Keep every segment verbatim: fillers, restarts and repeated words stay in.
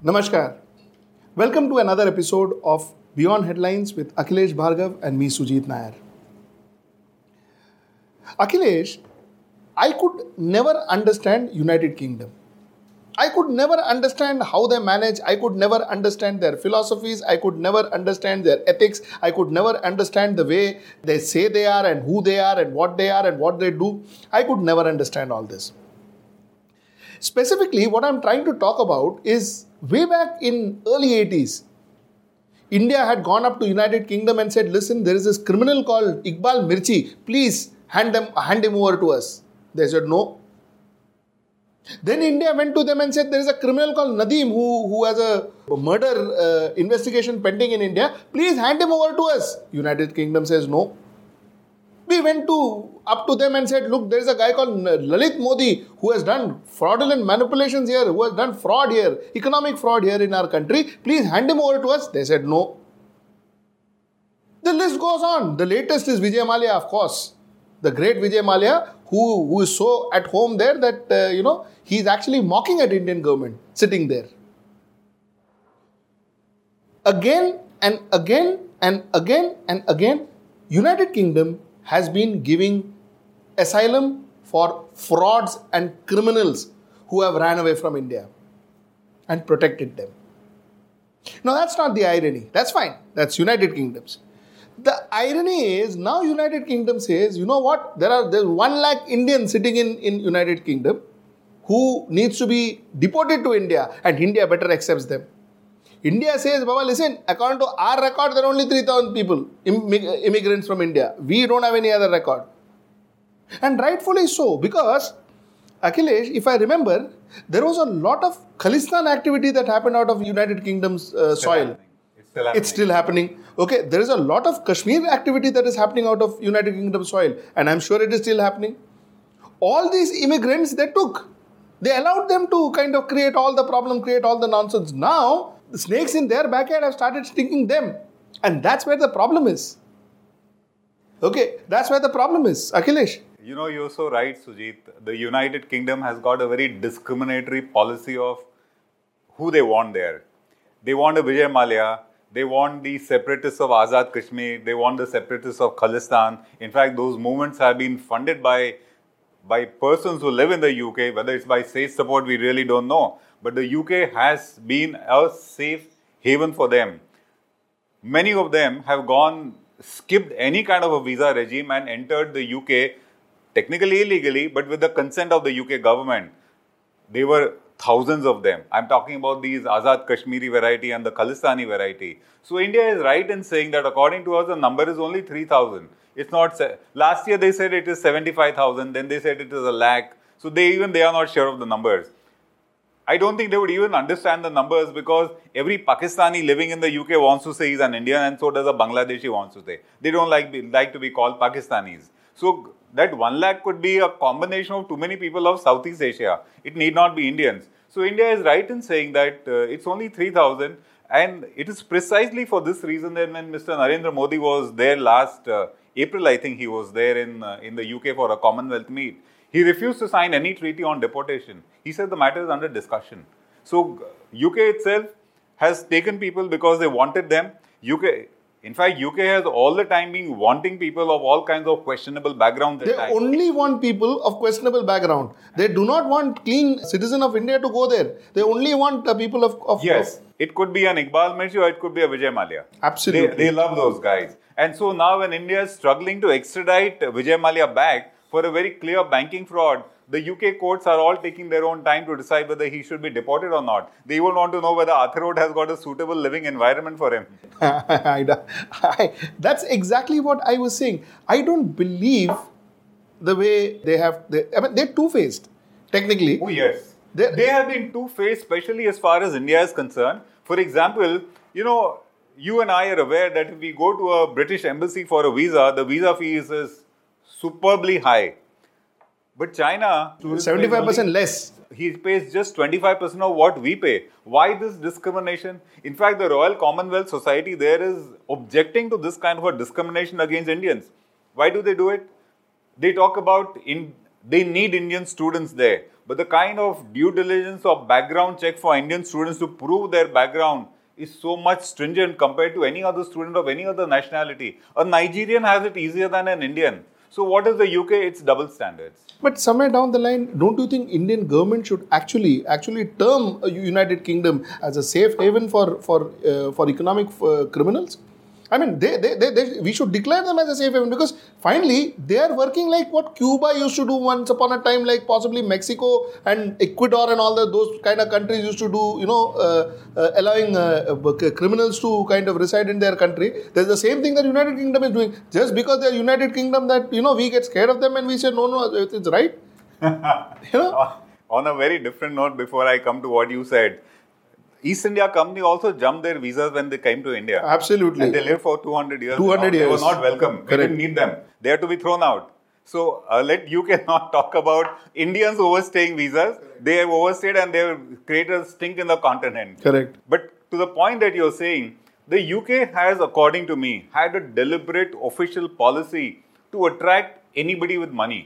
Namaskar. Welcome to another episode of Beyond Headlines with Akhilesh Bhargav and me, Sujit Nair. Akhilesh, I could never understand United Kingdom. I could never understand how they manage. I could never understand their philosophies. I could never understand their ethics. I could never understand the way they say they are and who they are and what they are and what they do. I could never understand all this. Specifically, what I'm trying to talk about is way back in early eighties, India had gone up to United Kingdom and said, listen, there is this criminal called Iqbal Mirchi. Please hand, them, hand him over to us. They said, no. Then India went to them and said, there is a criminal called Nadeem who, who has a murder uh, investigation pending in India. Please hand him over to us. United Kingdom says, no. We went to up to them and said, look, there is a guy called Lalit Modi who has done fraudulent manipulations here, who has done fraud here, economic fraud here in our country. Please hand him over to us. They said no. The list goes on. The latest is Vijay Mallya, of course. The great Vijay Mallya, who, who is so at home there that, uh, you know, he's actually mocking at Indian government, sitting there. Again and again and again and again, United Kingdom has been giving asylum for frauds and criminals who have ran away from India and protected them. Now, that's not the irony. That's fine. That's United Kingdom's. The irony is now United Kingdom says, you know what? There are there's one lakh Indians sitting in, in United Kingdom who needs to be deported to India and India better accepts them. India says, Baba, listen, according to our record, there are only three thousand people, immigrants from India. We don't have any other record. And rightfully so, because, Akhilesh, if I remember, there was a lot of Khalistan activity that happened out of United Kingdom's uh, soil. It's still happening. It's still happening. Okay, there is a lot of Kashmir activity that is happening out of United Kingdom soil. And I'm sure it is still happening. All these immigrants they took, they allowed them to kind of create all the problem, create all the nonsense. Now, the snakes in their backyard have started stinging them. And that's where the problem is. Okay, that's where the problem is. Akhilesh. You know, you're so right, Sujit. The United Kingdom has got a very discriminatory policy of who they want there. They want a Vijay Mallya. They want the separatists of Azad Kashmir. They want the separatists of Khalistan. In fact, those movements have been funded by, by persons who live in the U K. Whether it's by state support, we really don't know. But the U K has been a safe haven for them. Many of them have gone, skipped any kind of a visa regime and entered the U K, technically illegally, but with the consent of the U K government. There were thousands of them. I'm talking about these Azad Kashmiri variety and the Khalistani variety. So India is right in saying that according to us, the number is only three thousand. It's not, last year they said it is seventy-five thousand, then they said it is a lakh. So they even, they are not sure of the numbers. I don't think they would even understand the numbers because every Pakistani living in the U K wants to say he's an Indian and so does a Bangladeshi wants to say. They don't like, like to be called Pakistanis. So that one lakh could be a combination of too many people of Southeast Asia. It need not be Indians. So India is right in saying that uh, it's only three thousand and it is precisely for this reason that when Mister Narendra Modi was there last uh, April, I think he was there in, uh, in the U K for a Commonwealth meet. He refused to sign any treaty on deportation. He said the matter is under discussion. So, U K itself has taken people because they wanted them. U K, in fact, U K has all the time been wanting people of all kinds of questionable backgrounds. They only want people of questionable background. They do not want clean citizen of India to go there. They only want uh, people of... of yes, of, it could be an Iqbal Mirchi or it could be a Vijay Mallya. Absolutely. They, they love those guys. And so now when India is struggling to extradite Vijay Mallya back, for a very clear banking fraud, the U K courts are all taking their own time to decide whether he should be deported or not. They even want to know whether Arthur Road has got a suitable living environment for him. That's exactly what I was saying. I don't believe the way they have... They, I mean, they're two-faced, technically. Oh, yes. They, they have been two-faced, especially as far as India is concerned. For example, you know, you and I are aware that if we go to a British embassy for a visa, the visa fees is superbly high. But China... seventy-five percent less. He pays just twenty-five percent of what we pay. Why this discrimination? In fact, the Royal Commonwealth Society there is objecting to this kind of a discrimination against Indians. Why do they do it? They talk about in, they need Indian students there. But the kind of due diligence or background check for Indian students to prove their background is so much stringent compared to any other student of any other nationality. A Nigerian has it easier than an Indian. So what is the U K? It's double standards. But somewhere down the line, don't you think Indian government should actually actually term a United Kingdom as a safe haven for for uh, for economic uh, criminals? I mean, they, they, they, they, we should declare them as a safe haven because finally they are working like what Cuba used to do once upon a time, like possibly Mexico and Ecuador and all the, those kind of countries used to do, you know, uh, uh, allowing uh, uh, criminals to kind of reside in their country. There's the same thing that United Kingdom is doing. Just because they're United Kingdom that, you know, we get scared of them and we say, no, no, it's right. You know? On a very different note, before I come to what you said, East India Company also jumped their visas when they came to India. Absolutely. And they lived for two hundred years. two hundred years. They were not welcome. Correct. We didn't need them. They had to be thrown out. So uh, let U K not talk about Indians overstaying visas. Correct. They have overstayed and they have created a stink in the continent. Correct. But to the point that you're saying, the U K has, according to me, had a deliberate official policy to attract anybody with money.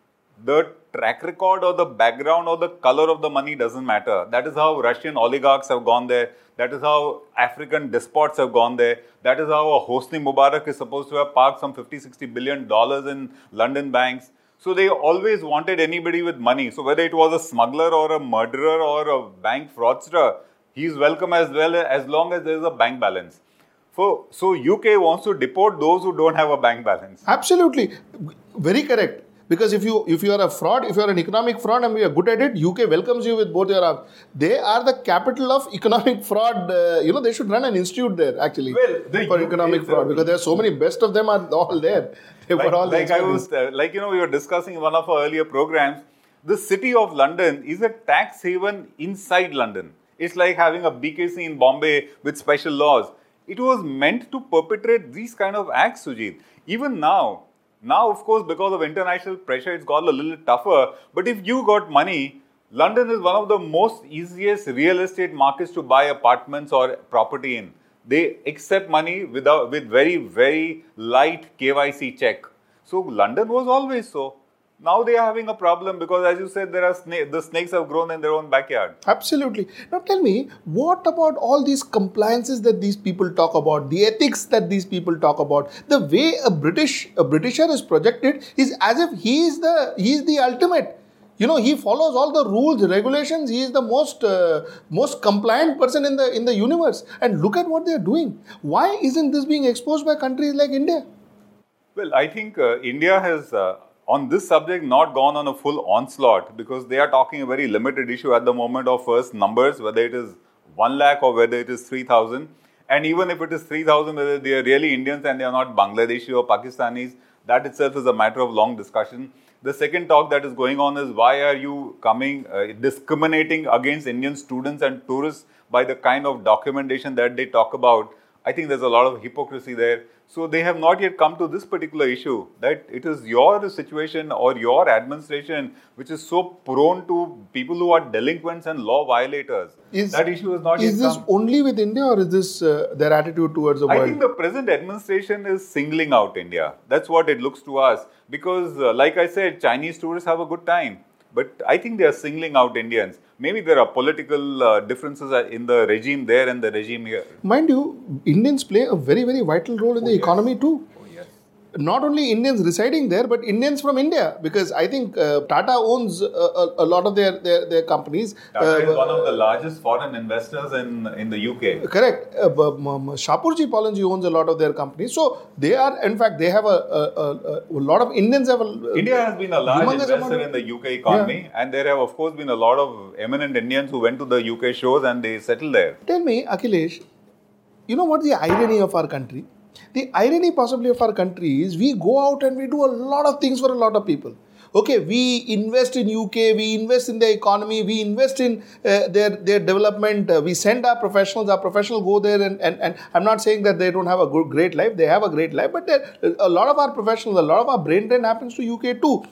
The track record or the background or the color of the money doesn't matter. That is how Russian oligarchs have gone there. That is how African despots have gone there. That is how a Hosni Mubarak is supposed to have parked some fifty, sixty billion dollars in London banks. So they always wanted anybody with money. So whether it was a smuggler or a murderer or a bank fraudster, he is welcome as well as long as there is a bank balance. So, so U K wants to deport those who don't have a bank balance. Absolutely. Very correct. Because if you if you are a fraud, if you are an economic fraud and we are good at it, U K welcomes you with both your arms. They are the capital of economic fraud. Uh, you know, they should run an institute there actually well, the for U K economic fraud because there are so many best of them are all there. They've like, got all like the I was, uh, like you know, we were discussing in one of our earlier programs. The city of London is a tax haven inside London. It's like having a B K C in Bombay with special laws. It was meant to perpetrate these kind of acts, Sujit. Even now. Now, of course, because of international pressure, it's got a little tougher. But if you got money, London is one of the most easiest real estate markets to buy apartments or property in. They accept money without with very, very light K Y C check. So, London was always so. Now they are having a problem because, as you said, there are sna- the snakes have grown in their own backyard. Absolutely. Now tell me, what about all these compliances that these people talk about, the ethics that these people talk about? The way a British a Britisher is projected is as if he is the he is the ultimate. You know, he follows all the rules, regulations. He is the most uh, most compliant person in the in the universe. And look at what they are doing. Why isn't this being exposed by countries like India? Well, I think uh, India has. Uh, on this subject not gone on a full onslaught because they are talking a very limited issue at the moment of first numbers, whether it is one lakh or whether it is three thousand. And even if it is three thousand, whether they are really Indians and they are not Bangladeshi or Pakistanis, that itself is a matter of long discussion. The second talk that is going on is why are you coming, uh, discriminating against Indian students and tourists by the kind of documentation that they talk about. I think there's a lot of hypocrisy there. So they have not yet come to this particular issue that it is your situation or your administration which is so prone to people who are delinquents and law violators. Is, that issue is not yet Is this come. only with India or is this uh, their attitude towards the world? I think the present administration is singling out India. That's what it looks to us. Because uh, like I said, Chinese tourists have a good time. But I think they are singling out Indians. Maybe there are political uh, differences in the regime there and the regime here. Mind you, Indians play a very, very vital role in oh, the yes. economy too. Oh, yes. Not only Indians residing there, but Indians from India. Because I think uh, Tata owns a, a, a lot of their, their, their companies. Tata uh, is one of the largest foreign investors in, in the U K. Correct. Uh, Shapurji Palanji owns a lot of their companies. So they are, in fact, they have a, a, a, a lot of Indians have a... India has been a large investor amount. in the U K economy. Yeah. And there have, of course, been a lot of eminent Indians who went to the U K shows and they settled there. Tell me, Akhilesh, you know what's the irony of our country? The irony possibly of our country is we go out and we do a lot of things for a lot of people. Okay, we invest in U K, we invest in the economy, we invest in uh, their, their development, uh, we send our professionals, our professionals go there and, and, and I'm not saying that they don't have a good, great life, they have a great life, but a lot of our professionals, a lot of our brain drain happens to U K too.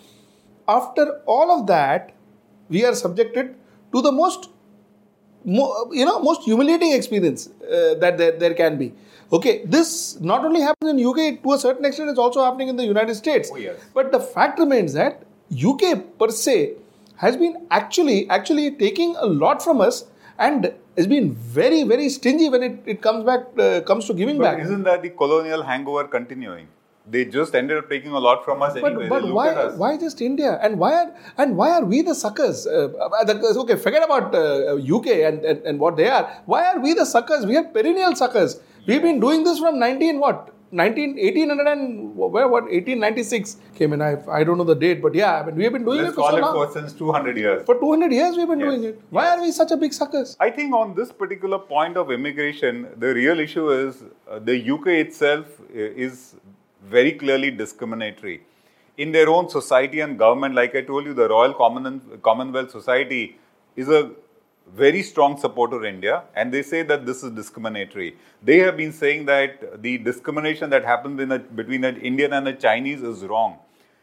After all of that, we are subjected to the most, you know, most humiliating experience uh, that there, there can be. Okay, this not only happens in U K, to a certain extent, it's also happening in the United States. Oh, yes. But the fact remains that U K per se has been actually actually taking a lot from us and has been very, very stingy when it, it comes back uh, comes to giving but back. Isn't that the colonial hangover continuing? They just ended up taking a lot from us But, anyway. but They look why at us. why just India and why are and why are we the suckers? Uh, the, okay, forget about uh, U K and, and, and what they are. Why are we the suckers? We are perennial suckers. We've been doing this from nineteen what? nineteen, eighteen hundred and where what eighteen ninety-six came in. I I don't know the date, but yeah, I mean we have been doing Let's it for call so it long. for since two hundred years. For two hundred years we've been Yes. doing it. Why are we such a big suckers? I think on this particular point of immigration, the real issue is uh, the U K itself uh, is very clearly discriminatory. In their own society and government, like I told you, the Royal Common- Commonwealth Society is a very strong supporter of India, and they say that this is discriminatory. They have been saying that the discrimination that happens in the, between the Indian and the Chinese is wrong.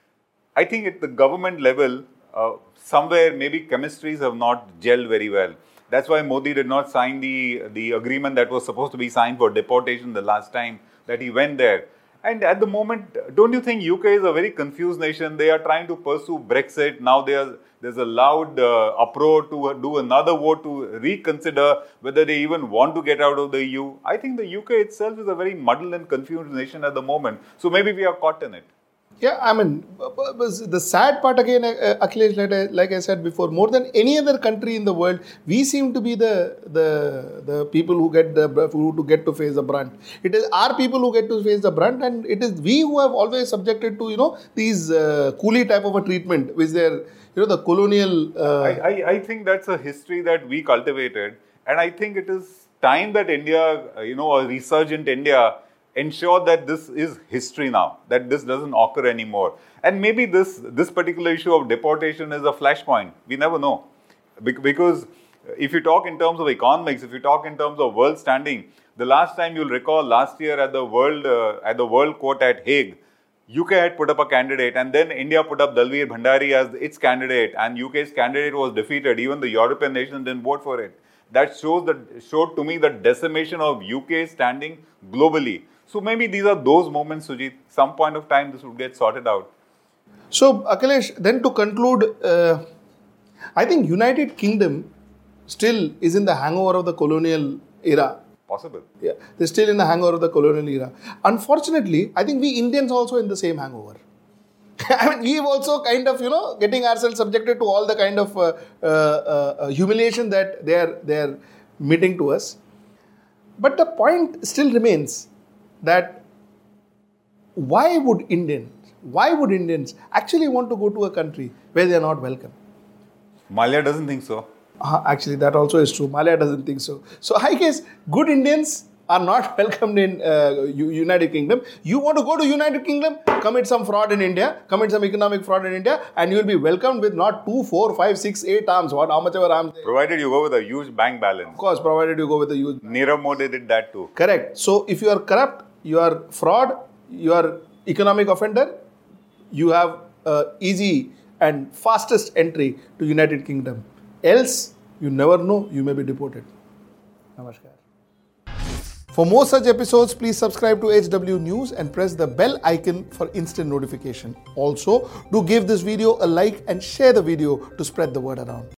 I think at the government level, uh, somewhere maybe chemistries have not gelled very well. That's why Modi did not sign the, the agreement that was supposed to be signed for deportation the last time that he went there. And at the moment, don't you think U K is a very confused nation? They are trying to pursue Brexit. Now they are, there's a loud uh, uproar to uh, do another vote to reconsider whether they even want to get out of the E U. I think the U K itself is a very muddled and confused nation at the moment. So maybe we are caught in it. Yeah, I mean, the sad part again, uh, Akhilesh, like I, like I said before, more than any other country in the world, we seem to be the the the people who get the who to get to face the brunt. It is our people who get to face the brunt, and it is we who have always subjected to you know these uh, coolie type of a treatment, which their you know the colonial. Uh, I, I I think that's a history that we cultivated, and I think it is time that India, you know, a resurgent India, ensure that this is history now, that this doesn't occur anymore. And maybe this, this particular issue of deportation is a flashpoint. We never know. Because if you talk in terms of economics, if you talk in terms of world standing, the last time you'll recall last year at the World uh, at the World Court at Hague, U K had put up a candidate, and then India put up Dalveer Bhandari as its candidate, and U K's candidate was defeated. Even the European nations didn't vote for it. That shows that showed to me the decimation of U K's standing globally. So maybe these are those moments, Sujit. Some point of time this would get sorted out. So, Akhilesh, then to conclude, uh, I think United Kingdom still is in the hangover of the colonial era. Possible. Yeah, they're still in the hangover of the colonial era. Unfortunately, I think we Indians also in the same hangover. I mean, we've also kind of, you know, getting ourselves subjected to all the kind of uh, uh, uh, humiliation that they are, they are meeting to us. But the point still remains that why would Indians, why would Indians actually want to go to a country where they are not welcome? Malia doesn't think so. Uh, actually, that also is true. Malia doesn't think so. So I guess good Indians are not welcomed in uh, United Kingdom. You want to go to United Kingdom, commit some fraud in India, commit some economic fraud in India, and you will be welcomed with not two, four, five, six, eight arms. What, how much ever arms? Provided you go with a huge bank balance. Of course, provided you go with a huge. Nirav Modi did that too. Correct. So if you are corrupt, you are fraud, you are economic offender, you have uh, easy and fastest entry to United Kingdom. Else, you never know, you may be deported. Namaskar. For more such episodes, please subscribe to H W News and press the bell icon for instant notification. Also, do give this video a like and share the video to spread the word around.